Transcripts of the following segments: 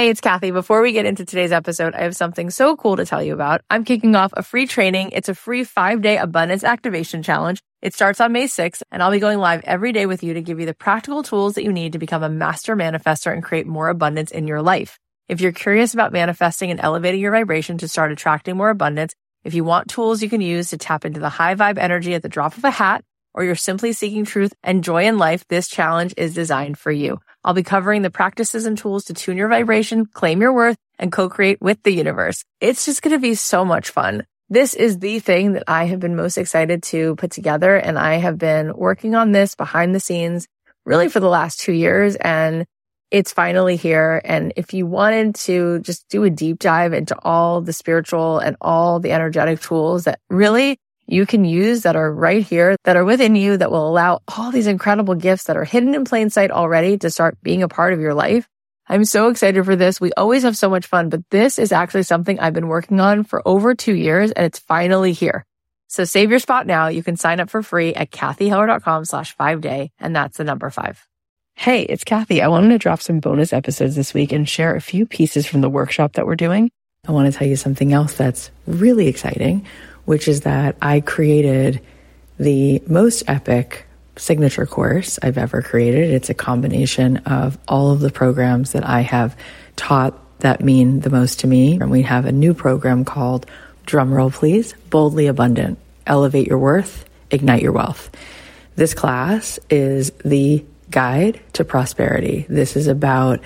Hey, it's Kathy. Before we get into today's episode, I have something so cool to tell you about. I'm kicking off a free training. It's a free 5-day abundance activation challenge. It starts on May 6th, and I'll be going live every day with you to give you the practical tools that you need to become a master manifestor and create more abundance in your life. If you're curious about manifesting and elevating your vibration to start attracting more abundance, if you want tools you can use to tap into the high vibe energy at the drop of a hat, or you're simply seeking truth and joy in life, this challenge is designed for you. I'll be covering the practices and tools to tune your vibration, claim your worth, and co-create with the universe. It's just going to be so much fun. This is the thing that I have been most excited to put together, and I have been working on this behind the scenes really for the last 2 years, and it's finally here. And if you wanted to just do a deep dive into all the spiritual and all the energetic tools that really you can use that are right here, that are within you, that will allow all these incredible gifts that are hidden in plain sight already to start being a part of your life. I'm so excited for this. We always have so much fun, but this is actually something I've been working on for over 2 years, and it's finally here. So save your spot now. You can sign up for free at kathyheller.com/5day, and that's the number 5. Hey, it's Kathy. I wanted to drop some bonus episodes this week and share a few pieces from the workshop that we're doing. I want to tell you something else that's really exciting, which is that I created the most epic signature course I've ever created. It's a combination of all of the programs that I have taught that mean the most to me. And we have a new program called, drumroll please, Boldly Abundant. Elevate your worth, ignite your wealth. This class is the guide to prosperity. This is about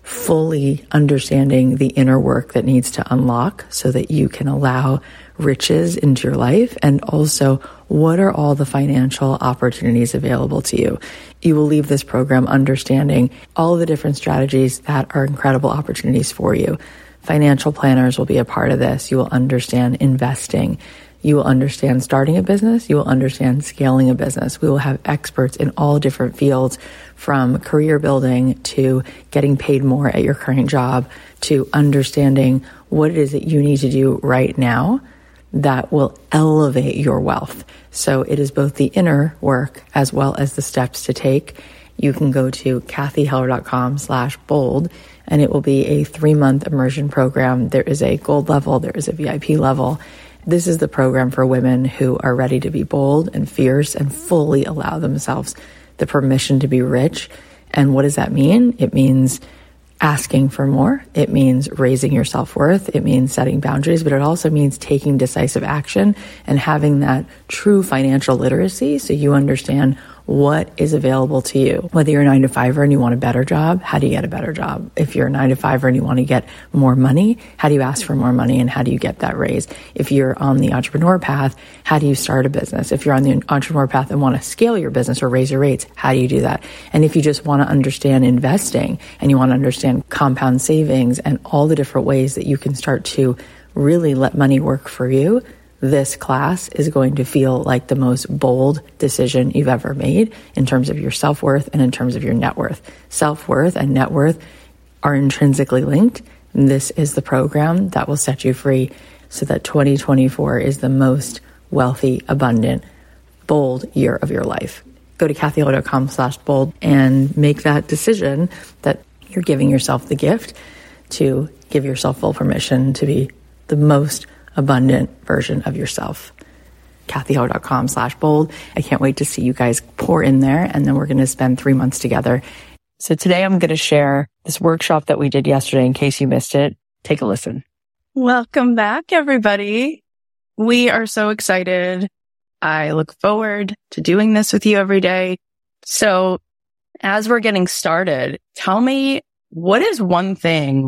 fully understanding the inner work that needs to unlock so that you can allow riches into your life, and also what are all the financial opportunities available to you. You will leave this program understanding all the different strategies that are incredible opportunities for you. Financial planners will be a part of this. You will understand investing. You will understand starting a business. You will understand scaling a business. We will have experts in all different fields, from career building to getting paid more at your current job to understanding what it is that you need to do right now that will elevate your wealth. So it is both the inner work as well as the steps to take. You can go to kathyheller.com/bold, and it will be a 3-month immersion program. There is a gold level. There is a VIP level. This is the program for women who are ready to be bold and fierce and fully allow themselves the permission to be rich. And what does that mean? It means asking for more. It means raising your self-worth. It means setting boundaries, but it also means taking decisive action and having that true financial literacy so you understand what is available to you. Whether you're a 9-to-5er and you want a better job, how do you get a better job? If you're a 9-to-5er and you want to get more money, how do you ask for more money and how do you get that raise? If you're on the entrepreneur path, how do you start a business? If you're on the entrepreneur path and want to scale your business or raise your rates, how do you do that? And if you just want to understand investing and you want to understand compound savings and all the different ways that you can start to really let money work for you, this class is going to feel like the most bold decision you've ever made in terms of your self-worth and in terms of your net worth. Self-worth and net worth are intrinsically linked. And this is the program that will set you free so that 2024 is the most wealthy, abundant, bold year of your life. Go to kathyheller.com/bold and make that decision that you're giving yourself the gift to give yourself full permission to be the most abundant version of yourself. kathyheller.com/bold. I can't wait to see you guys pour in there, and then we're going to spend 3 months together. So today I'm going to share this workshop that we did yesterday in case you missed it. Take a listen. Welcome back, everybody. We are so excited. I look forward to doing this with you every day. So as we're getting started, tell me, what is one thing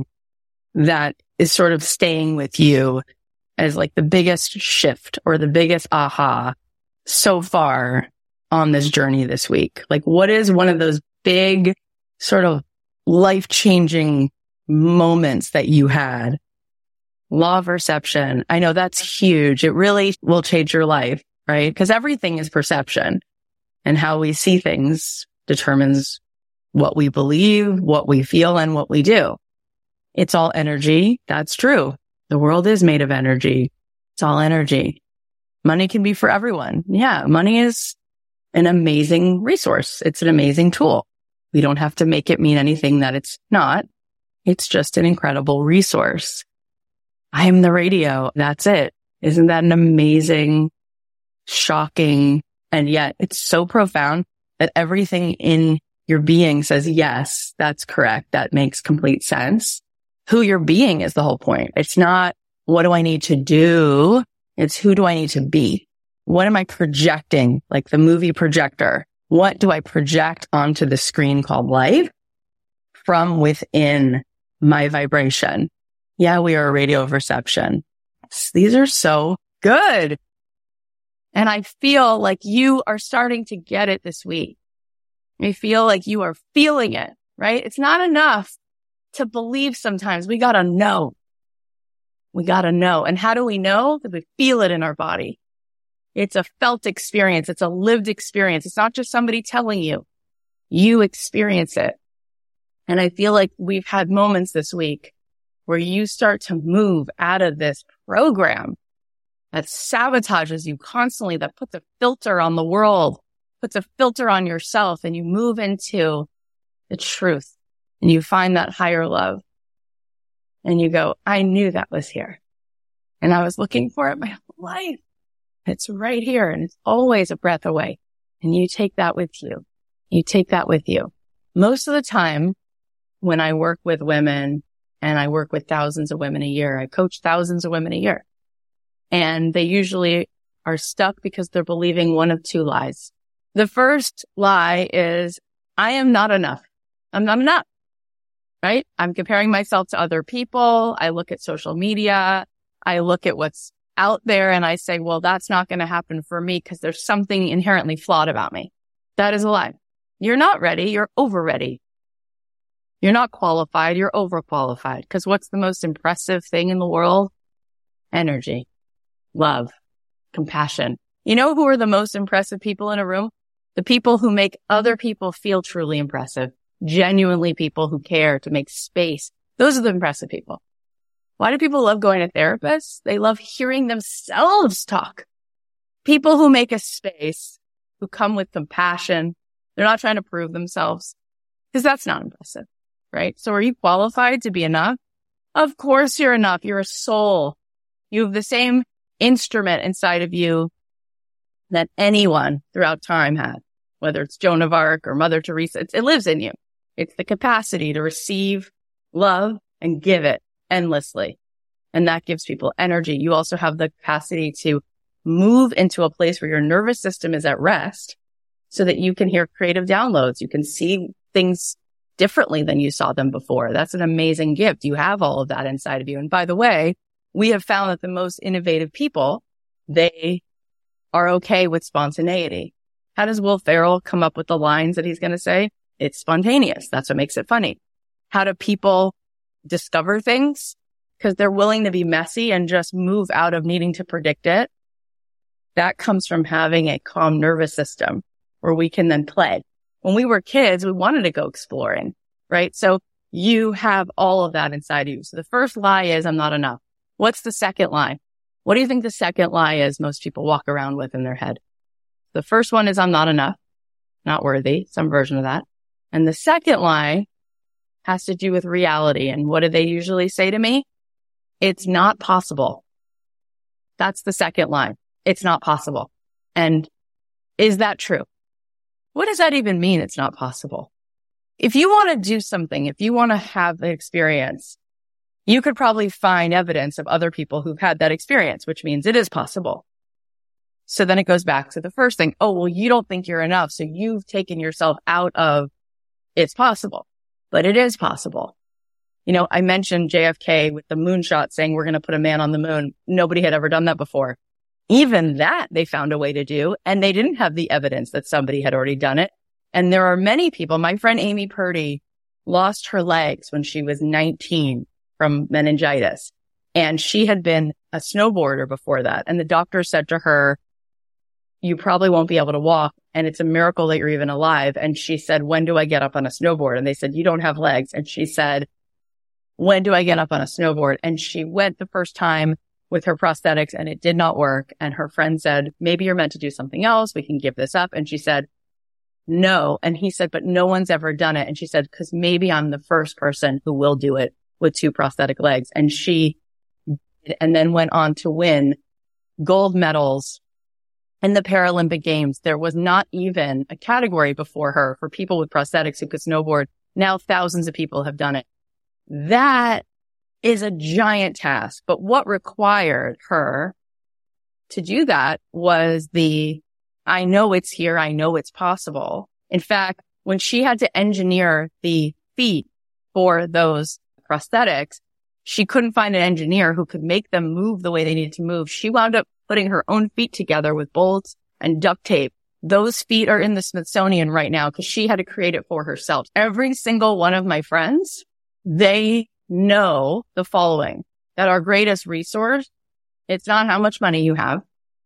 that is sort of staying with you as like the biggest shift or the biggest aha so far on this journey this week? Like, what is one of those big sort of life-changing moments that you had? Law of perception. I know that's huge. It really will change your life, right? Because everything is perception, and how we see things determines what we believe, what we feel, and what we do. It's all energy. That's true. The world is made of energy. It's all energy. Money can be for everyone. Yeah, money is an amazing resource. It's an amazing tool. We don't have to make it mean anything that it's not. It's just an incredible resource. I am the radio. That's it. Isn't that an amazing, shocking, and yet it's so profound that everything in your being says, yes, that's correct. That makes complete sense. Who you're being is the whole point. It's not, what do I need to do? It's who do I need to be? What am I projecting? Like the movie projector. What do I project onto the screen called life from within my vibration? Yeah, we are a radio of reception. These are so good. And I feel like you are starting to get it this week. I feel like you are feeling it, right? It's not enough to believe sometimes. We gotta know. We gotta know. And how do we know? Because we feel it in our body. It's a felt experience. It's a lived experience. It's not just somebody telling you. You experience it. And I feel like we've had moments this week where you start to move out of this program that sabotages you constantly, that puts a filter on the world, puts a filter on yourself, and you move into the truth and you find that higher love and you go, I knew that was here and I was looking for it my whole life. It's right here and it's always a breath away. And you take that with you. You take that with you. Most of the time when I work with women, and I work with thousands of women a year, I coach thousands of women a year, and they usually are stuck because they're believing one of two lies. The first lie is, I am not enough. I'm not enough, right? I'm comparing myself to other people. I look at social media. I look at what's out there and I say, well, that's not going to happen for me because there's something inherently flawed about me. That is a lie. You're not ready. You're over ready. You're not qualified. You're overqualified. Because what's the most impressive thing in the world? Energy, love, compassion. You know who are the most impressive people in a room? The people who make other people feel truly impressive. Genuinely people who care to make space. Those are the impressive people. Why do people love going to therapists? They love hearing themselves talk. People who make a space, who come with compassion. They're not trying to prove themselves because that's not impressive, right? So are you qualified to be enough? Of course you're enough. You're a soul. You have the same instrument inside of you that anyone throughout time had, whether it's Joan of Arc or Mother Teresa. It lives in you. It's the capacity to receive love and give it endlessly. And that gives people energy. You also have the capacity to move into a place where your nervous system is at rest so that you can hear creative downloads. You can see things differently than you saw them before. That's an amazing gift. You have all of that inside of you. And by the way, we have found that the most innovative people, they are okay with spontaneity. How does Will Ferrell come up with the lines that he's going to say? It's spontaneous. That's what makes it funny. How do people discover things? Because they're willing to be messy and just move out of needing to predict it. That comes from having a calm nervous system where we can then play. When we were kids, we wanted to go exploring, right? So you have all of that inside of you. So the first lie is, I'm not enough. What's the second lie? What do you think the second lie is most people walk around with in their head? The first one is, I'm not enough, not worthy, some version of that. And the second lie has to do with reality. And what do they usually say to me? It's not possible. That's the second lie. It's not possible. And is that true? What does that even mean? It's not possible. If you want to do something, if you want to have an experience, you could probably find evidence of other people who've had that experience, which means it is possible. So then it goes back to the first thing. Oh, well, you don't think you're enough. So you've taken yourself out of it's possible, but it is possible. You know, I mentioned JFK with the moonshot saying we're going to put a man on the moon. Nobody had ever done that before. Even that they found a way to do, and they didn't have the evidence that somebody had already done it. And there are many people. My friend Amy Purdy lost her legs when she was 19 from meningitis, and she had been a snowboarder before that. And the doctor said to her, you probably won't be able to walk, and it's a miracle that you're even alive. And she said, when do I get up on a snowboard? And they said, you don't have legs. And she said, when do I get up on a snowboard? And she went the first time with her prosthetics and it did not work. And her friend said, maybe you're meant to do something else. We can give this up. And she said, no. And he said, but no one's ever done it. And she said, because maybe I'm the first person who will do it with 2 prosthetic legs. And then went on to win gold medals in the Paralympic Games. There was not even a category before her for people with prosthetics who could snowboard. Now thousands of people have done it. That is a giant task. But what required her to do that was I know it's here. I know it's possible. In fact, when she had to engineer the feet for those prosthetics, she couldn't find an engineer who could make them move the way they needed to move. She wound up putting her own feet together with bolts and duct tape. Those feet are in the Smithsonian right now because she had to create it for herself. Every single one of my friends, they know the following, that our greatest resource, it's not how much money you have.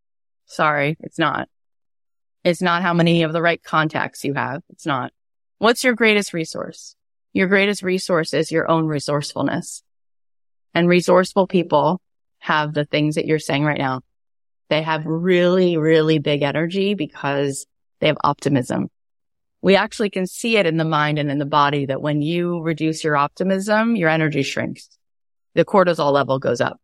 Sorry, it's not. It's not how many of the right contacts you have. It's not. What's your greatest resource? Your greatest resource is your own resourcefulness. And resourceful people have the things that you're saying right now. They have really, really big energy because they have optimism. We actually can see it in the mind and in the body that when you reduce your optimism, your energy shrinks. The cortisol level goes up.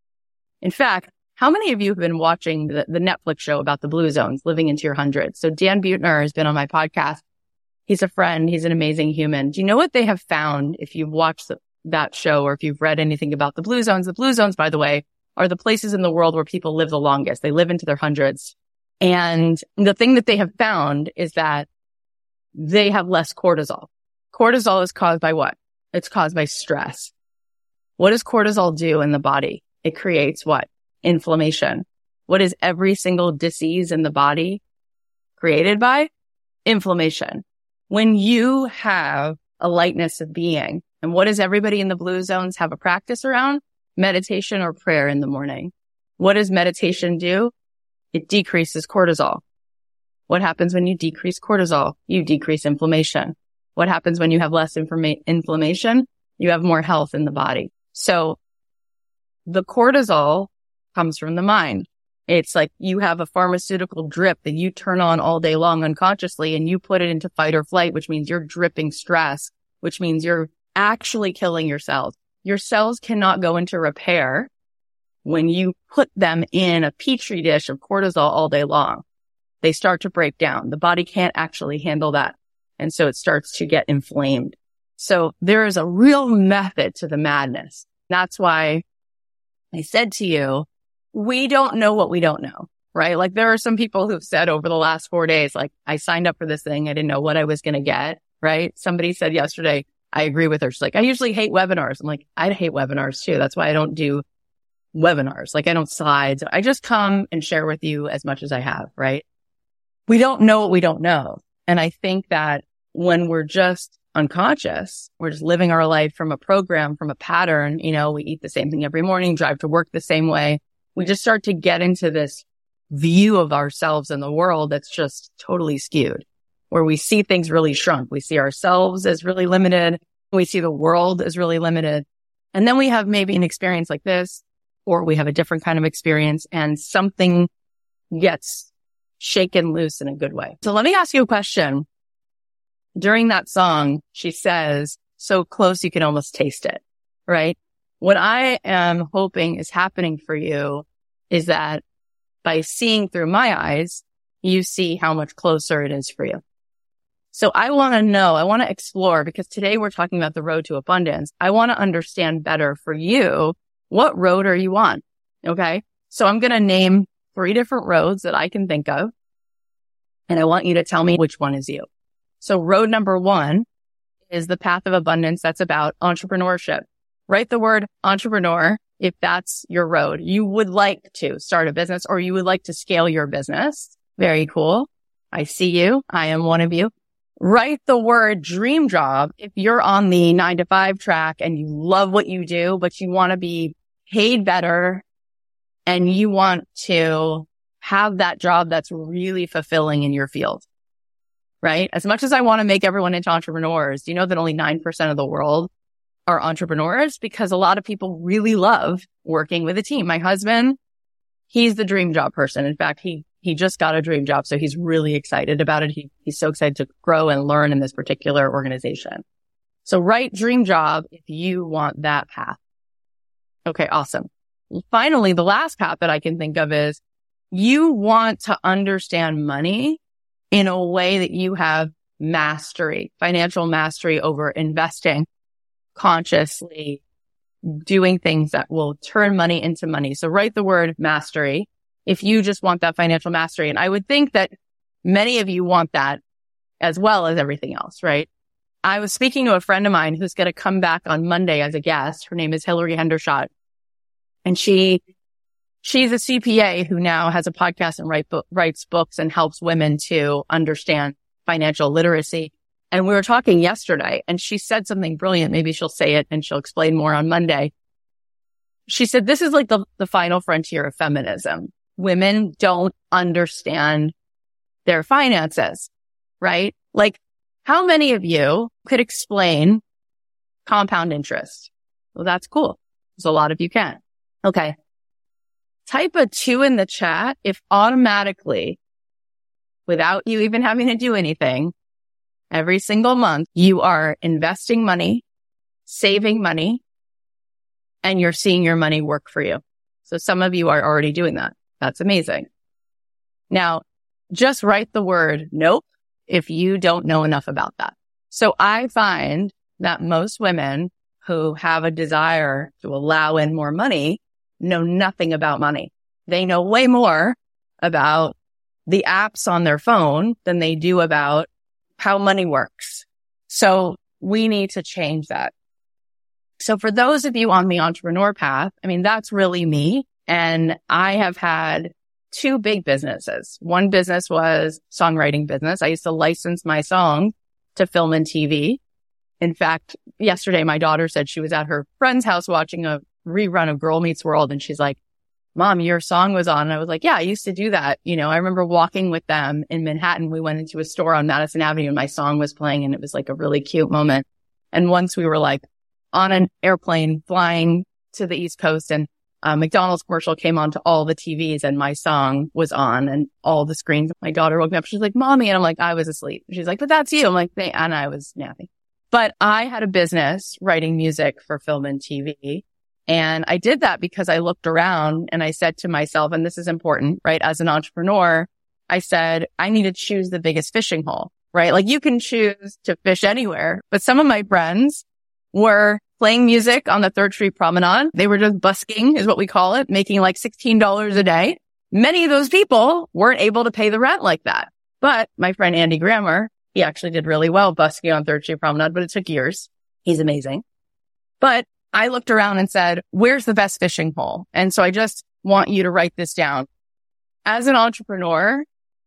In fact, how many of you have been watching the Netflix show about the blue zones, living into your hundreds? So Dan Buettner has been on my podcast. He's a friend. He's an amazing human. Do you know what they have found if you've watched that show or if you've read anything about the blue zones? The blue zones, by the way, are the places in the world where people live the longest. They live into their hundreds. And the thing that they have found is that they have less cortisol. Cortisol is caused by what? It's caused by stress. What does cortisol do in the body? It creates what? Inflammation. What is every single disease in the body created by? Inflammation. When you have a lightness of being, and what does everybody in the blue zones have a practice around? Meditation or prayer in the morning. What does meditation do? It decreases cortisol. What happens when you decrease cortisol? You decrease inflammation. What happens when you have less inflammation? You have more health in the body. So the cortisol comes from the mind. It's like you have a pharmaceutical drip that you turn on all day long unconsciously and you put it into fight or flight, which means you're dripping stress, which means you're actually killing your cells. Your cells cannot go into repair when you put them in a petri dish of cortisol all day long. They start to break down. The body can't actually handle that. And so it starts to get inflamed. So there is a real method to the madness. That's why I said to you, we don't know what we don't know, right? Like there are some people who've said over the last 4 days, like I signed up for this thing. I didn't know what I was going to get, right? Somebody said yesterday, I agree with her. She's like, I usually hate webinars. I'm like, I hate webinars too. That's why I don't do webinars. Like I don't slides. I just come and share with you as much as I have, right? We don't know what we don't know. And I think that when we're just unconscious, we're just living our life from a program, from a pattern, we eat the same thing every morning, drive to work the same way. We just start to get into this view of ourselves and the world that's just totally skewed, where we see things really shrunk. We see ourselves as really limited. We see the world as really limited. And then we have maybe an experience like this, or we have a different kind of experience and something gets shaken loose in a good way. So let me ask you a question. During that song, she says, so close you can almost taste it, right? What I am hoping is happening for you is that by seeing through my eyes, you see how much closer it is for you. So I want to know, I want to explore, because today we're talking about the road to abundance. I want to understand better for you, what road are you on? Okay. So I'm going to name 3 different roads that I can think of. And I want you to tell me which one is you. So road number 1 is the path of abundance. That's about entrepreneurship. Write the word entrepreneur if that's your road. You would like to start a business or you would like to scale your business. Very cool. I see you. I am one of you. Write the word dream job if you're on the 9-to-5 track and you love what you do, but you want to be paid better and you want to have that job that's really fulfilling in your field, right? As much as I want to make everyone into entrepreneurs, do you know that only 9% of the world are entrepreneurs? Because a lot of people really love working with a team. My husband, he's the dream job person. In fact, he just got a dream job, so he's really excited about it. He's so excited to grow and learn in this particular organization. So write dream job if you want that path. Okay, awesome. Finally, the last path that I can think of is you want to understand money in a way that you have mastery, financial mastery over investing consciously, doing things that will turn money into money. So write the word mastery if you just want that financial mastery. And I would think that many of you want that as well as everything else, right? I was speaking to a friend of mine who's going to come back on Monday as a guest. Her name is Hillary Hendershot. And she's a CPA who now has a podcast and writes books and helps women to understand financial literacy. And we were talking yesterday and she said something brilliant. Maybe she'll say it and she'll explain more on Monday. She said, this is like the final frontier of feminism. Women don't understand their finances, right? Like, how many of you could explain compound interest? Well, that's cool. There's a lot of you can. Okay. Type a 2 in the chat if automatically, without you even having to do anything, every single month, you are investing money, saving money, and you're seeing your money work for you. So some of you are already doing that. That's amazing. Now, just write the word nope if you don't know enough about that. So I find that most women who have a desire to allow in more money know nothing about money. They know way more about the apps on their phone than they do about how money works. So we need to change that. So for those of you on the entrepreneur path, I mean, that's really me. And I have had 2 big businesses. One business was songwriting business. I used to license my song to film and TV. In fact, yesterday, my daughter said she was at her friend's house watching a rerun of Girl Meets World. And she's like, Mom, your song was on. And I was like, yeah, I used to do that. You know, I remember walking with them in Manhattan. We went into a store on Madison Avenue and my song was playing and it was like a really cute moment. And once we were like on an airplane flying to the East Coast and McDonald's commercial came on to all the TVs and my song was on and all the screens. My daughter woke me up. She's like, Mommy. And I'm like, I was asleep. She's like, but that's you. I'm like, and I was napping. But I had a business writing music for film and TV. And I did that because I looked around and I said to myself, and this is important, right? As an entrepreneur, I said, I need to choose the biggest fishing hole, right? Like you can choose to fish anywhere, but some of my friends were playing music on the 3rd Street Promenade. They were just busking is what we call it, making like $16 a day. Many of those people weren't able to pay the rent like that. But my friend Andy Grammer, he actually did really well busking on 3rd Street Promenade, but it took years. He's amazing. But I looked around and said, where's the best fishing hole? And so I just want you to write this down. As an entrepreneur,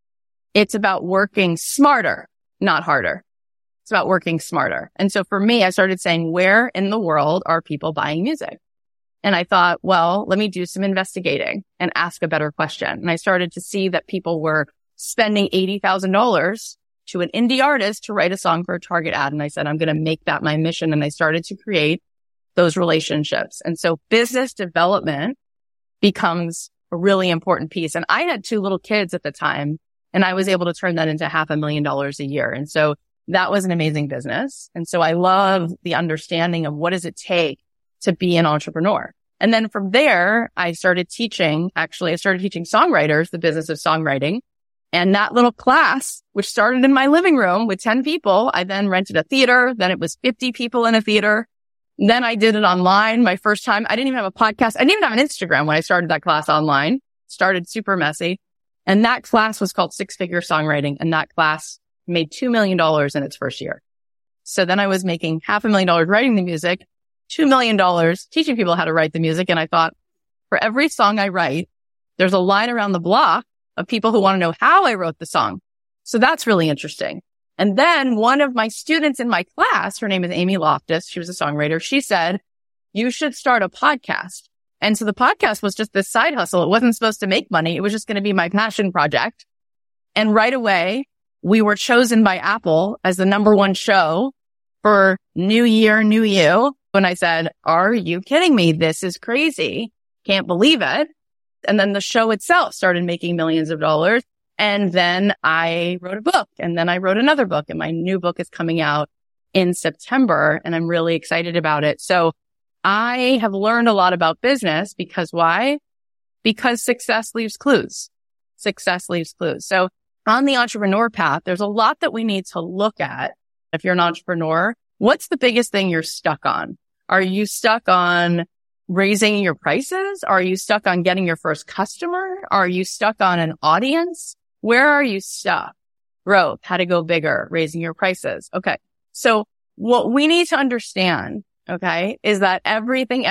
it's about working smarter, not harder. It's about working smarter. And so for me, I started saying, where in the world are people buying music? And I thought, well, let me do some investigating and ask a better question. And I started to see that people were spending $80,000 to an indie artist to write a song for a Target ad. And I said, I'm going to make that my mission. And I started to create those relationships. And so business development becomes a really important piece. And I had 2 little kids at the time, and I was able to turn that into $500,000 a year. And so that was an amazing business. And so I love the understanding of what does it take to be an entrepreneur. And then from there, I started teaching songwriters the business of songwriting. And that little class, which started in my living room with 10 people, I then rented a theater. Then it was 50 people in a theater. Then I did it online my first time. I didn't even have a podcast. I didn't even have an Instagram when I started that class online. Started super messy. And that class was called 6-Figure Songwriting. And that class made $2 million in its first year. So then I was making $500,000 writing the music, $2 million teaching people how to write the music. And I thought, for every song I write, there's a line around the block of people who want to know how I wrote the song. So that's really interesting. And then one of my students in my class, her name is Amy Loftus. She was a songwriter. She said, you should start a podcast. And so the podcast was just this side hustle. It wasn't supposed to make money. It was just going to be my passion project. And right away, we were chosen by Apple as the #1 show for New Year, New You. And I said, are you kidding me? This is crazy. Can't believe it. And then the show itself started making millions of dollars. And then I wrote a book, and then I wrote another book, and my new book is coming out in September, and I'm really excited about it. So I have learned a lot about business because why? Because success leaves clues. Success leaves clues. So on the entrepreneur path, there's a lot that we need to look at. If you're an entrepreneur, what's the biggest thing you're stuck on? Are you stuck on raising your prices? Are you stuck on getting your first customer? Are you stuck on an audience? Where are you stuck? Growth, how to go bigger, raising your prices. Okay. So what we need to understand, okay, is that everything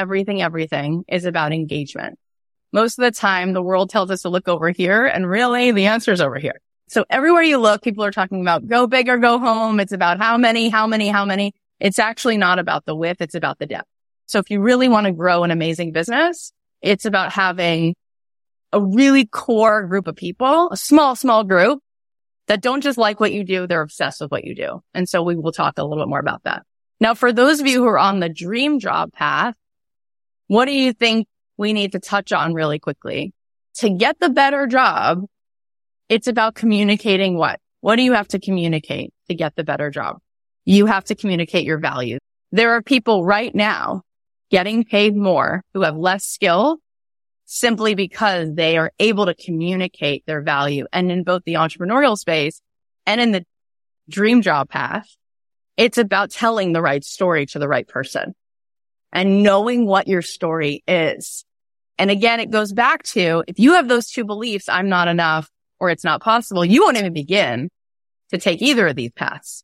is about engagement. Most of the time, the world tells us to look over here, and really the answer is over here. So everywhere you look, people are talking about go big or go home. It's about how many. It's actually not about the width. It's about the depth. So if you really want to grow an amazing business, it's about having a really core group of people, a small group that don't just like what you do. They're obsessed with what you do. And so we will talk a little bit more about that. Now, for those of you who are on the dream job path, what do you think we need to touch on really quickly? To get the better job, it's about communicating what? What do you have to communicate to get the better job? You have to communicate your value. There are people right now getting paid more who have less skill simply because they are able to communicate their value. And in both the entrepreneurial space and in the dream job path, it's about telling the right story to the right person and knowing what your story is. And again, it goes back to, if you have those two beliefs, I'm not enough or it's not possible, you won't even begin to take either of these paths.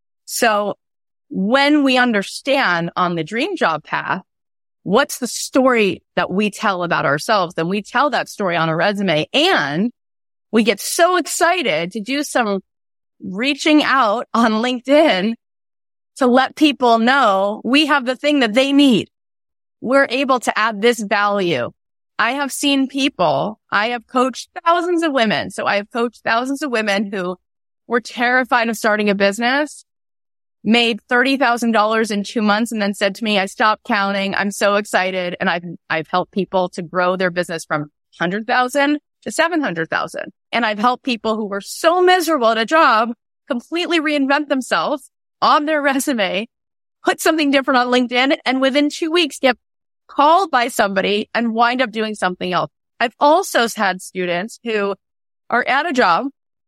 So when we understand on the dream job path, what's the story that we tell about ourselves, then we tell that story on a resume, and we get so excited to do some reaching out on LinkedIn to let people know we have the thing that they need. We're able to add this value. I have seen people, I have coached thousands of women. So I have coached thousands of women who were terrified of starting a business, made $30,000 in 2 months, and then said to me, I stopped counting. I'm so excited. And I've helped people to grow their business from 100,000 to 700,000. And I've helped people who were so miserable at a job completely reinvent themselves on their resume, put something different on LinkedIn, and within 2 weeks get called by somebody and wind up doing something else. I've also had students who are at a job,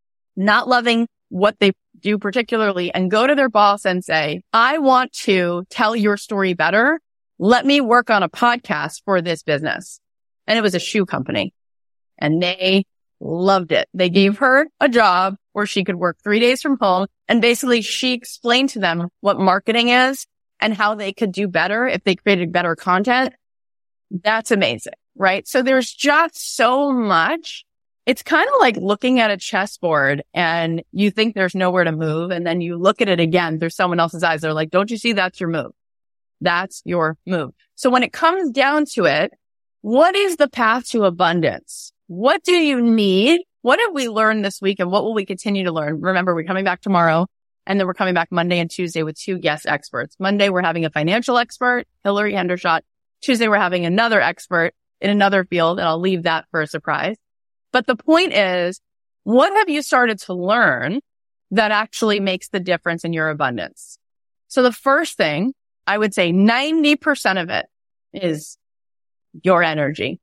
not loving what they do particularly, and go to their boss and say, I want to tell your story better. Let me work on a podcast for this business. And it was a shoe company, and they loved it. They gave her a job where she could work 3 days from home. And basically she explained to them what marketing is and how they could do better if they created better content. That's amazing, right? So there's just so much. It's kind of like looking at a chessboard and you think there's nowhere to move. And then you look at it again through someone else's eyes. They're like, don't you see? That's your move. That's your move. So when it comes down to it, what is the path to abundance? What do you need? What have we learned this week and what will we continue to learn? Remember, we're coming back tomorrow and then we're coming back Monday and Tuesday with 2 guest experts. Monday, we're having a financial expert, Hillary Hendershot. Tuesday, we're having another expert in another field, and I'll leave that for a surprise. But the point is, what have you started to learn that actually makes the difference in your abundance? So the first thing, I would say 90% of it is your energy.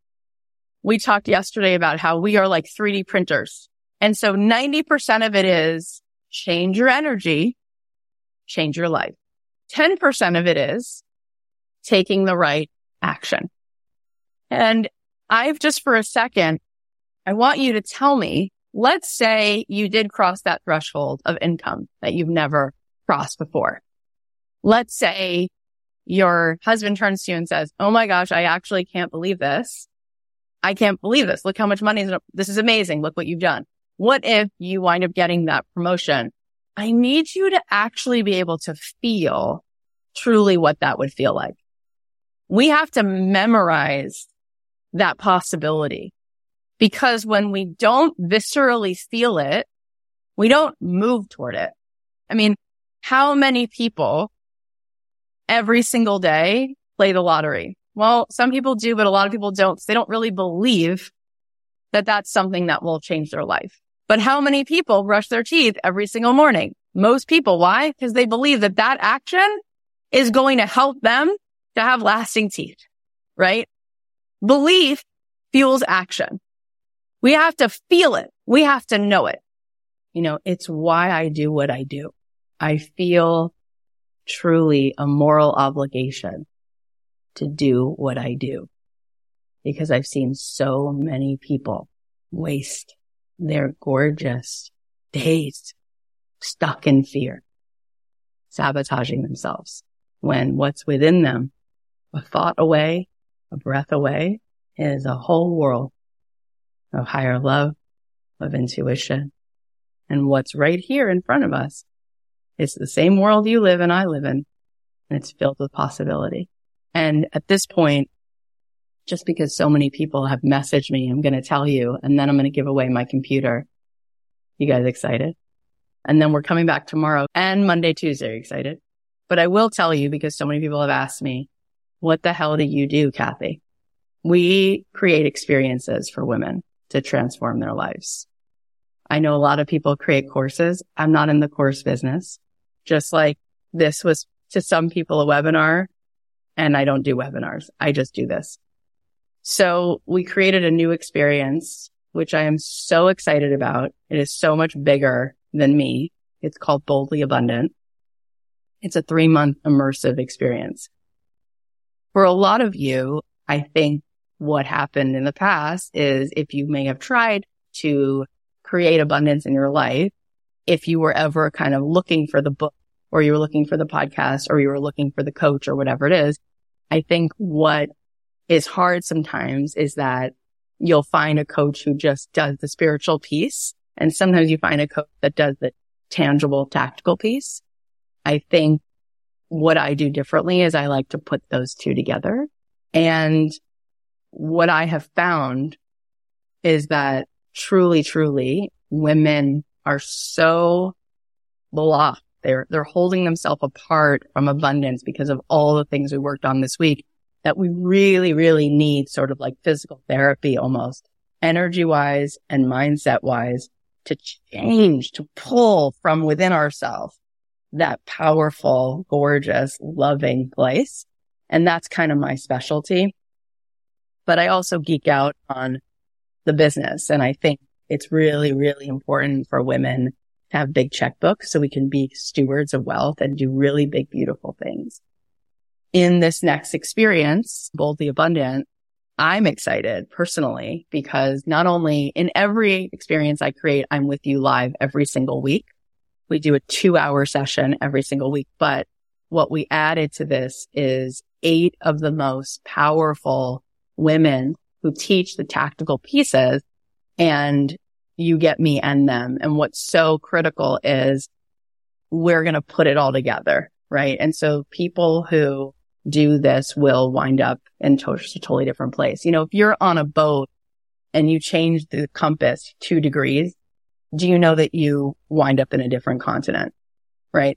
We talked yesterday about how we are like 3D printers. And so 90% of it is change your energy, change your life. 10% of it is taking the right action. And just for a second, I want you to tell me, let's say you did cross that threshold of income that you've never crossed before. Let's say your husband turns to you and says, oh my gosh, I actually can't believe this. I can't believe this. Look how much money this is amazing. Look what you've done. What if you wind up getting that promotion? I need you to actually be able to feel truly what that would feel like. We have to memorize that possibility, because when we don't viscerally feel it, we don't move toward it. I mean, how many people every single day play the lottery? Well, some people do, but a lot of people don't. They don't really believe that that's something that will change their life. But how many people brush their teeth every single morning? Most people. Why? Because they believe that that action is going to help them to have lasting teeth, right? Belief fuels action. We have to feel it. We have to know it. It's why I do what I do. I feel truly a moral obligation to do what I do because I've seen so many people waste their gorgeous days stuck in fear, sabotaging themselves when what's within them, a thought away, a breath away, is a whole world of higher love, of intuition. And what's right here in front of us is the same world you live and I live in, and it's filled with possibility. And at this point, just because so many people have messaged me, I'm going to tell you, and then I'm going to give away my computer. You guys excited? And then we're coming back tomorrow and Monday, Tuesday. Are you excited? But I will tell you, because so many people have asked me, what the hell do you do, Kathy? We create experiences for women to transform their lives. I know a lot of people create courses. I'm not in the course business. Just like this was to some people a webinar, and I don't do webinars. I just do this. So we created a new experience, which I am so excited about. It is so much bigger than me. It's called Boldly Abundant. It's a 3-month immersive experience. For a lot of you, I think what happened in the past is if you may have tried to create abundance in your life, if you were ever kind of looking for the book or you were looking for the podcast or you were looking for the coach or whatever it is, I think what is hard sometimes is that you'll find a coach who just does the spiritual piece. And sometimes you find a coach that does the tangible, tactical piece. I think what I do differently is I like to put those two together. And what I have found is that truly, truly, women are so blocked. They're holding themselves apart from abundance because of all the things we worked on this week that we really, really need sort of like physical therapy almost, energy-wise and mindset-wise, to change, to pull from within ourselves that powerful, gorgeous, loving place. And that's kind of my specialty. But I also geek out on the business. And I think it's really, really important for women to have big checkbooks so we can be stewards of wealth and do really big, beautiful things. In this next experience, Boldly Abundant, I'm excited personally because not only in every experience I create, I'm with you live every single week. We do a 2-hour session every single week. But what we added to this is 8 of the most powerful women who teach the tactical pieces, and you get me and them. And what's so critical is we're going to put it all together, right? And so people who do this will wind up in a totally different place. If you're on a boat and you change the compass 2 degrees, do you know that you wind up in a different continent, right?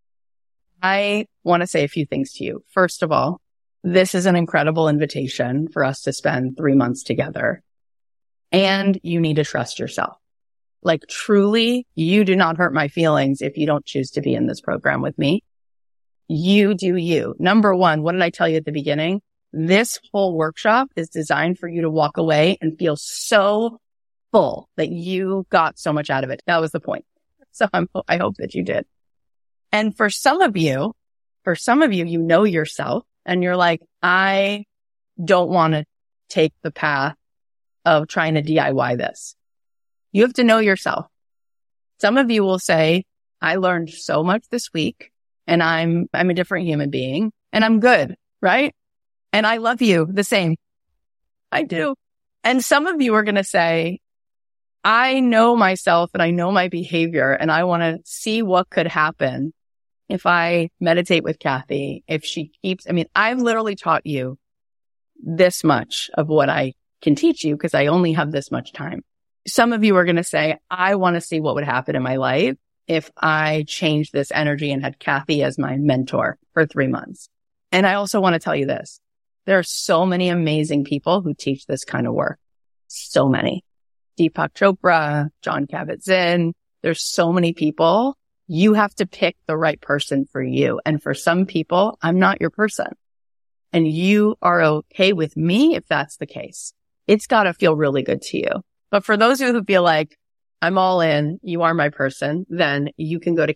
I want to say a few things to you. First of all, this is an incredible invitation for us to spend 3 months together. And you need to trust yourself. Like truly, you do not hurt my feelings if you don't choose to be in this program with me. You do you. Number one, what did I tell you at the beginning? This whole workshop is designed for you to walk away and feel so full that you got so much out of it. That was the point. So I hope that you did. And for some of you, you know yourself and you're like, I don't want to take the path of trying to DIY this. You have to know yourself. Some of you will say, I learned so much this week and I'm a different human being and I'm good, right? And I love you the same. I do. And some of you are going to say, I know myself and I know my behavior and I want to see what could happen if I meditate with Kathy, if she keeps, I've literally taught you this much of what I can teach you because I only have this much time. Some of you are going to say, I want to see what would happen in my life if I changed this energy and had Kathy as my mentor for 3 months. And I also want to tell you this. There are so many amazing people who teach this kind of work. So many. Deepak Chopra, Jon Kabat-Zinn. There's so many people. You have to pick the right person for you. And for some people, I'm not your person. And you are okay with me if that's the case. It's got to feel really good to you. But for those of you who feel like I'm all in, you are my person, then you can go to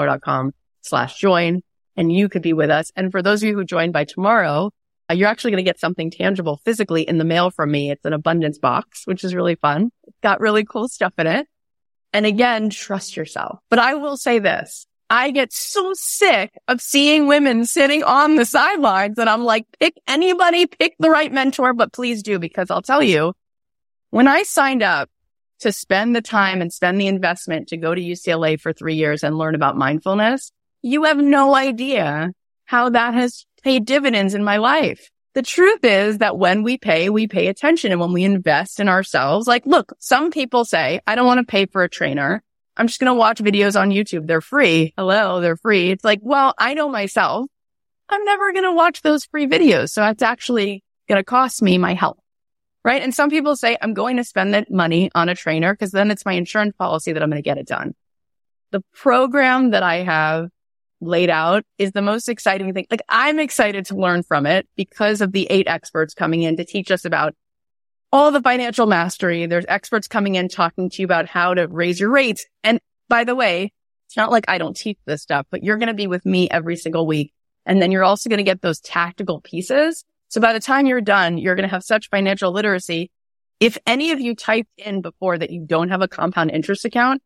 cathyheller.com/join and you could be with us. And for those of you who join by tomorrow, you're actually going to get something tangible physically in the mail from me. It's an abundance box, which is really fun. It's got really cool stuff in it. And again, trust yourself. But I will say this. I get so sick of seeing women sitting on the sidelines and I'm like, pick anybody, pick the right mentor, but please do, because I'll tell you, when I signed up to spend the time and spend the investment to go to UCLA for 3 years and learn about mindfulness, you have no idea how that has paid dividends in my life. The truth is that when we pay attention. And when we invest in ourselves, like, look, some people say, I don't want to pay for a trainer. I'm just going to watch videos on YouTube. They're free. Hello, they're free. It's like, well, I know myself. I'm never going to watch those free videos. So it's actually going to cost me my health, right? And some people say, I'm going to spend that money on a trainer because then it's my insurance policy that I'm going to get it done. The program that I have laid out is the most exciting thing. Like, I'm excited to learn from it because of the 8 experts coming in to teach us about all the financial mastery. There's experts coming in talking to you about how to raise your rates. And by the way, it's not like I don't teach this stuff, but you're going to be with me every single week. And then you're also going to get those tactical pieces. So by the time you're done, you're going to have such financial literacy. If any of you typed in before that you don't have a compound interest account,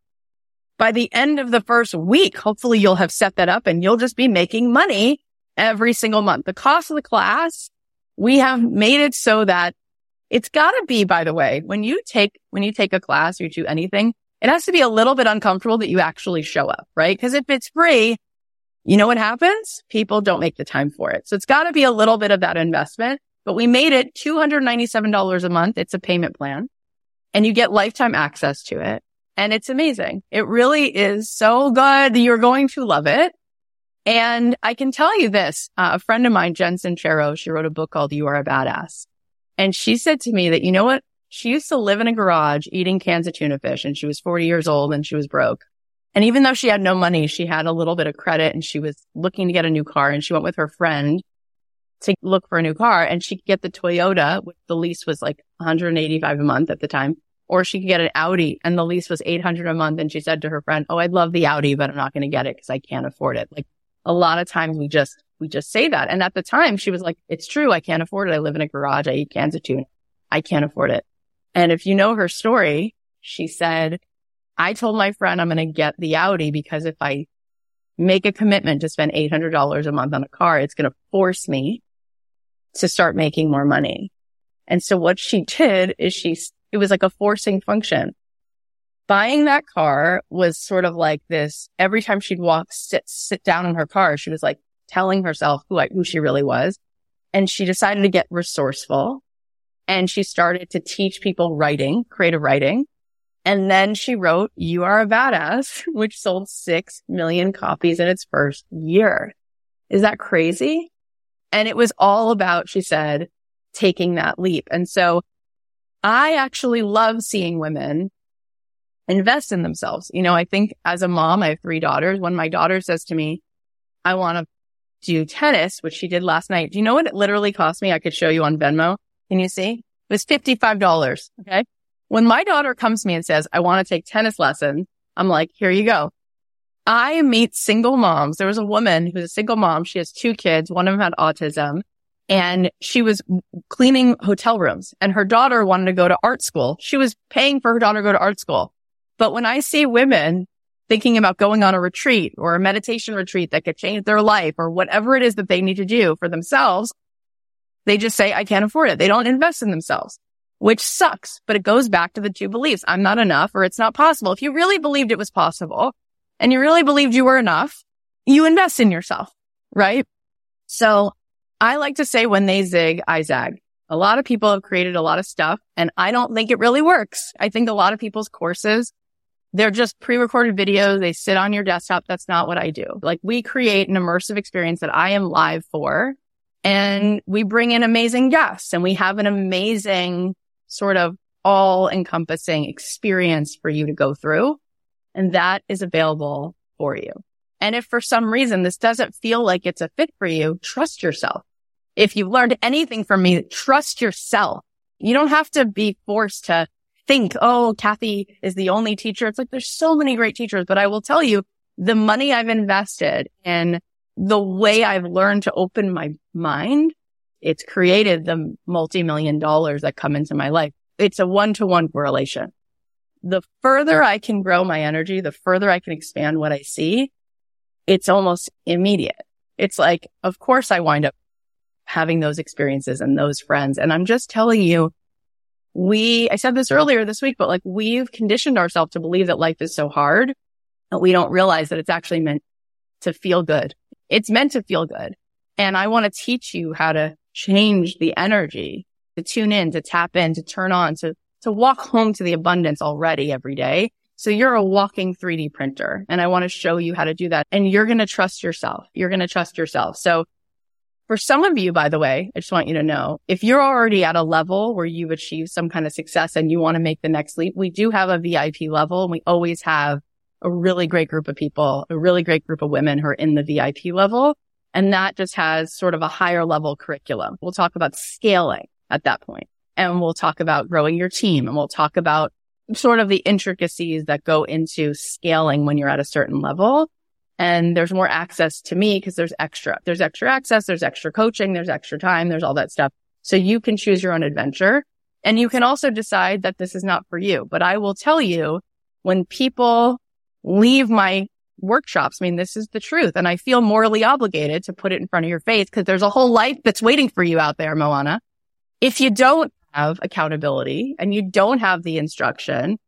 by the end of the first week, hopefully you'll have set that up and you'll just be making money every single month. The cost of the class, we have made it so that it's got to be, by the way, when you take a class or you do anything, it has to be a little bit uncomfortable that you actually show up, right? Because if it's free, you know what happens? People don't make the time for it. So it's got to be a little bit of that investment, but we made it $297 a month. It's a payment plan and you get lifetime access to it. And it's amazing. It really is so good. You're going to love it. And I can tell you this, a friend of mine, Jen Sincero, she wrote a book called You Are a Badass. And she said to me that, you know what? She used to live in a garage eating cans of tuna fish and she was 40 years old and she was broke. And even though she had no money, she had a little bit of credit and she was looking to get a new car and she went with her friend to look for a new car and she could get the Toyota, which the lease was like $185 a month at the time, or she could get an Audi and the lease was $800 a month. And she said to her friend, oh, I'd love the Audi, but I'm not going to get it because I can't afford it. Like a lot of times we just say that. And at the time she was like, it's true. I can't afford it. I live in a garage. I eat cans of tuna. I can't afford it. And if you know her story, she said, I told my friend I'm going to get the Audi because if I make a commitment to spend $800 a month on a car, it's going to force me to start making more money. And so what she did is it was like a forcing function. Buying that car was sort of like this. Every time she'd sit down in her car, she was like telling herself who she really was. And she decided to get resourceful and she started to teach people writing, creative writing. And then she wrote You Are a Badass, which sold 6 million copies in its first year. Is that crazy? And it was all about, she said, taking that leap. And so I actually love seeing women invest in themselves. You know, I think as a mom, I have 3 daughters. When my daughter says to me, I want to do tennis, which she did last night. Do you know what it literally cost me? I could show you on Venmo. Can you see? It was $55. Okay. When my daughter comes to me and says, I want to take tennis lessons, I'm like, here you go. I meet single moms. There was a woman who's a single mom. She has 2 kids. One of them had autism and she was cleaning hotel rooms and her daughter wanted to go to art school. She was paying for her daughter to go to art school. But when I see women thinking about going on a retreat or a meditation retreat that could change their life or whatever it is that they need to do for themselves, they just say, I can't afford it. They don't invest in themselves, which sucks. But it goes back to the 2 beliefs. I'm not enough or it's not possible. If you really believed it was possible and you really believed you were enough, you invest in yourself, right? So I like to say when they zig, I zag. A lot of people have created a lot of stuff and I don't think it really works. I think a lot of people's courses, they're just pre-recorded videos. They sit on your desktop. That's not what I do. Like we create an immersive experience that I am live for and we bring in amazing guests and we have an amazing sort of all-encompassing experience for you to go through. And that is available for you. And if for some reason this doesn't feel like it's a fit for you, trust yourself. If you've learned anything from me, trust yourself. You don't have to be forced to think, oh, Kathy is the only teacher. It's like, there's so many great teachers, but I will tell you, the money I've invested in the way I've learned to open my mind, it's created the multi-million dollars that come into my life. It's a one-to-one correlation. The further I can grow my energy, the further I can expand what I see, it's almost immediate. It's like, of course I wind up having those experiences and those friends. And I'm just telling you, I said this earlier this week, but like we've conditioned ourselves to believe that life is so hard that we don't realize that it's actually meant to feel good. It's meant to feel good. And I want to teach you how to change the energy, to tune in, to tap in, to turn on, to walk home to the abundance already every day. So you're a walking 3D printer. And I want to show you how to do that. And you're going to trust yourself. You're going to trust yourself. So for some of you, by the way, I just want you to know, if you're already at a level where you've achieved some kind of success and you want to make the next leap, we do have a VIP level, and we always have a really great group of people, a really great group of women who are in the VIP level. And that just has sort of a higher level curriculum. We'll talk about scaling at that point, and we'll talk about growing your team, and we'll talk about sort of the intricacies that go into scaling when you're at a certain level. And there's more access to me because there's extra access, there's extra coaching, there's extra time, there's all that stuff. So you can choose your own adventure, and you can also decide that this is not for you. But I will tell you, when people leave my workshops, I mean, this is the truth. And I feel morally obligated to put it in front of your face because there's a whole life that's waiting for you out there, Moana. If you don't have accountability and you don't have the instruction,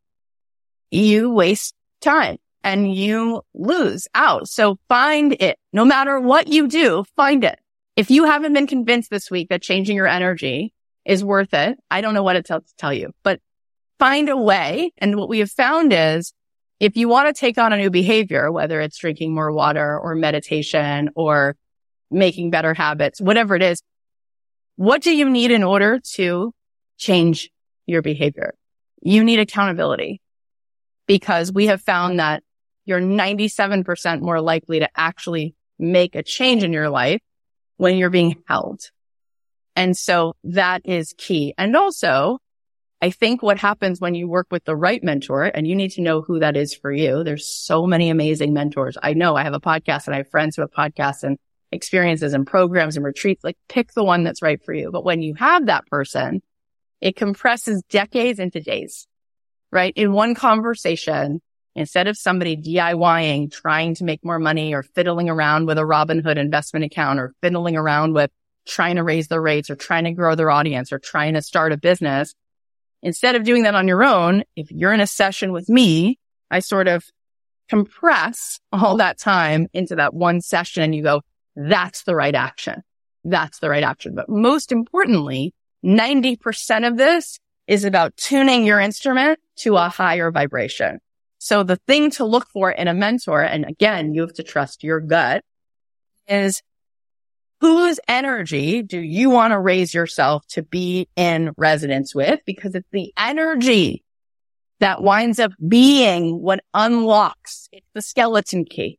you waste time and you lose out. So find it. No matter what you do, find it. If you haven't been convinced this week that changing your energy is worth it, I don't know what to tell you, but find a way. And what we have found is, if you want to take on a new behavior, whether it's drinking more water or meditation or making better habits, whatever it is, what do you need in order to change your behavior? You need accountability, because we have found that you're 97% more likely to actually make a change in your life when you're being held. And so that is key. And also, I think what happens when you work with the right mentor, and you need to know who that is for you. There's so many amazing mentors. I know I have a podcast and I have friends who have podcasts and experiences and programs and retreats. Like, pick the one that's right for you. But when you have that person, it compresses decades into days, right? In one conversation, instead of somebody DIYing, trying to make more money, or fiddling around with a Robinhood investment account, or fiddling around with trying to raise their rates, or trying to grow their audience, or trying to start a business, instead of doing that on your own, if you're in a session with me, I sort of compress all that time into that one session, and you go, that's the right action. That's the right action. But most importantly, 90% of this is about tuning your instrument to a higher vibration. So the thing to look for in a mentor, and again, you have to trust your gut, is whose energy do you want to raise yourself to be in resonance with? Because it's the energy that winds up being what unlocks. It's the skeleton key.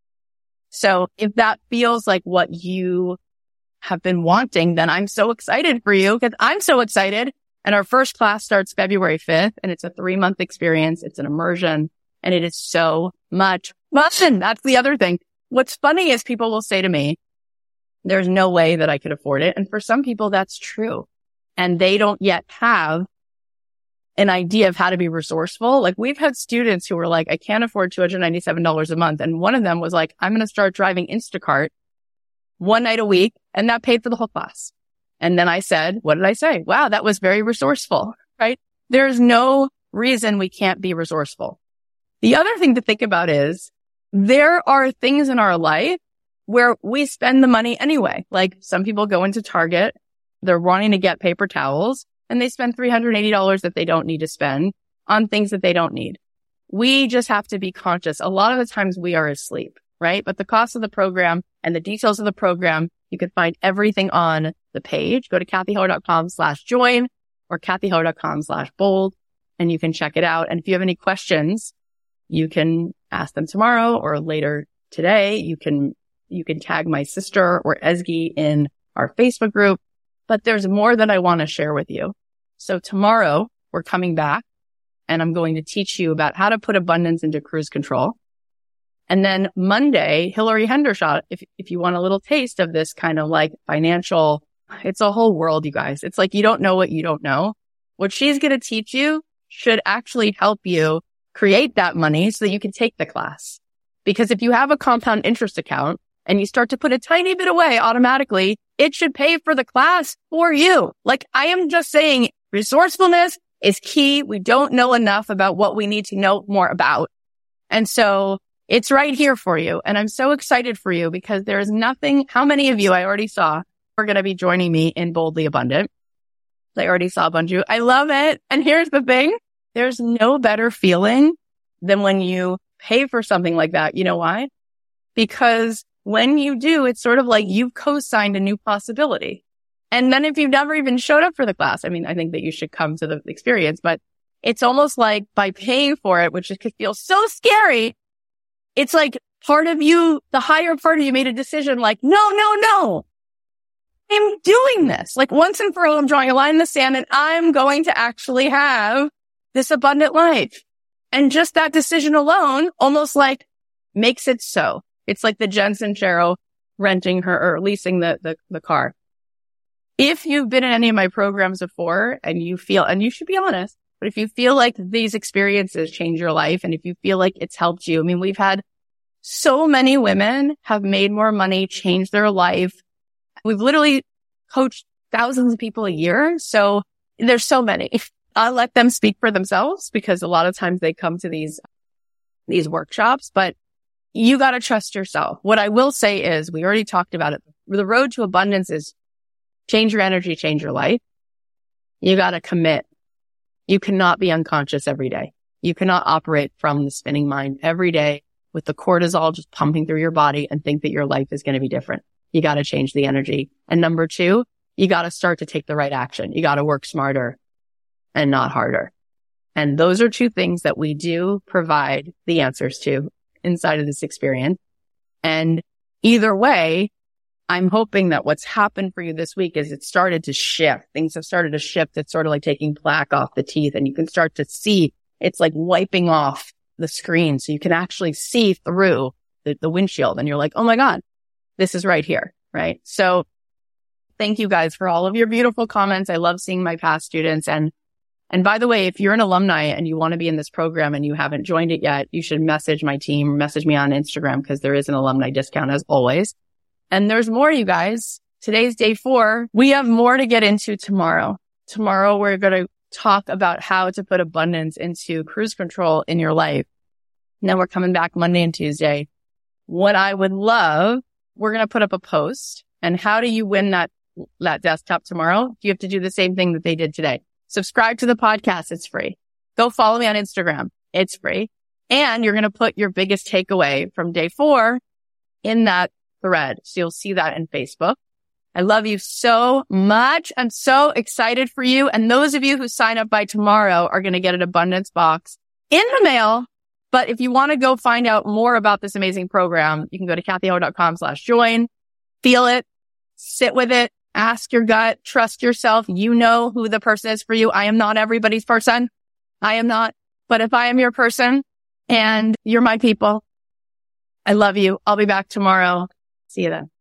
So if that feels like what you have been wanting, then I'm so excited for you, because I'm so excited. And our first class starts February 5th, and it's a 3-month experience. It's an immersion, and it is so much fun. That's the other thing. What's funny is people will say to me, there's no way that I could afford it. And for some people, that's true. And they don't yet have an idea of how to be resourceful. Like, we've had students who were like, I can't afford $297 a month. And one of them was like, I'm going to start driving Instacart one night a week. And that paid for the whole class. And then I said, what did I say? Wow, that was very resourceful, right? There's no reason we can't be resourceful. The other thing to think about is there are things in our life where we spend the money anyway. Like, some people go into Target, they're wanting to get paper towels, and they spend $380 that they don't need to spend on things that they don't need. We just have to be conscious. A lot of the times we are asleep, right? But the cost of the program and the details of the program, you can find everything on the page. Go to kathyheller.com/join or kathyheller.com/bold, and you can check it out. And if you have any questions, you can ask them tomorrow or later today. You can tag my sister or Ezgi in our Facebook group, but there's more that I want to share with you. So tomorrow we're coming back and I'm going to teach you about how to put abundance into cruise control. And then Monday, Hillary Hendershot, if you want a little taste of this kind of like financial, it's a whole world, you guys. It's like you don't know what you don't know. What she's going to teach you should actually help you create that money so that you can take the class. Because if you have a compound interest account and you start to put a tiny bit away automatically, it should pay for the class for you. Like I am just saying, resourcefulness is key. We don't know enough about what we need to know more about. And so it's right here for you. And I'm so excited for you because there is nothing, how many of you I already saw are going to be joining me in Boldly Abundant? I already saw a bunch of you. I love it. And here's the thing. There's no better feeling than when you pay for something like that. You know why? Because when you do, it's sort of like you've co-signed a new possibility. And then if you've never even showed up for the class, I mean, I think that you should come to the experience, but it's almost like by paying for it, which could feel so scary, it's like part of you, the higher part of you made a decision like, no. I'm doing this. Like once and for all, I'm drawing a line in the sand and I'm going to actually have this abundant life. And just that decision alone almost like makes it so. It's like the Jen Sincero renting her or leasing the car. If you've been in any of my programs before and you feel, and you should be honest, but if you feel like these experiences change your life and if you feel like it's helped you, I mean, we've had so many women have made more money, changed their life. We've literally coached thousands of people a year. So there's so many. I'll let them speak for themselves because a lot of times they come to these workshops, but you got to trust yourself. What I will say is we already talked about it. The road to abundance is change your energy, change your life. You got to commit. You cannot be unconscious every day. You cannot operate from the spinning mind every day with the cortisol just pumping through your body and think that your life is going to be different. You got to change the energy. And number 2, you got to start to take the right action. You got to work smarter and not harder. And those are 2 things that we do provide the answers to inside of this experience. And either way, I'm hoping that what's happened for you this week is it started to shift. Things have started to shift. It's sort of like taking plaque off the teeth and you can start to see it's like wiping off the screen. So you can actually see through the windshield and you're like, oh my God, this is right here. Right. So thank you guys for all of your beautiful comments. I love seeing my past students. And by the way, if you're an alumni and you want to be in this program and you haven't joined it yet, you should message my team, message me on Instagram because there is an alumni discount as always. And there's more, you guys. Today's day 4. We have more to get into tomorrow. Tomorrow, we're going to talk about how to put abundance into cruise control in your life. And then we're coming back Monday and Tuesday. What I would love, we're going to put up a post. And how do you win that desktop tomorrow? You have to do the same thing that they did today. Subscribe to the podcast. It's free. Go follow me on Instagram. It's free. And you're going to put your biggest takeaway from day 4 in that thread. So you'll see that in Facebook. I love you so much. I'm so excited for you. And those of you who sign up by tomorrow are going to get an abundance box in the mail. But if you want to go find out more about this amazing program, you can go to kathyheller.com/join, feel it, sit with it, ask your gut, trust yourself. You know who the person is for you. I am not everybody's person. I am not. But if I am your person and you're my people, I love you. I'll be back tomorrow. See you then.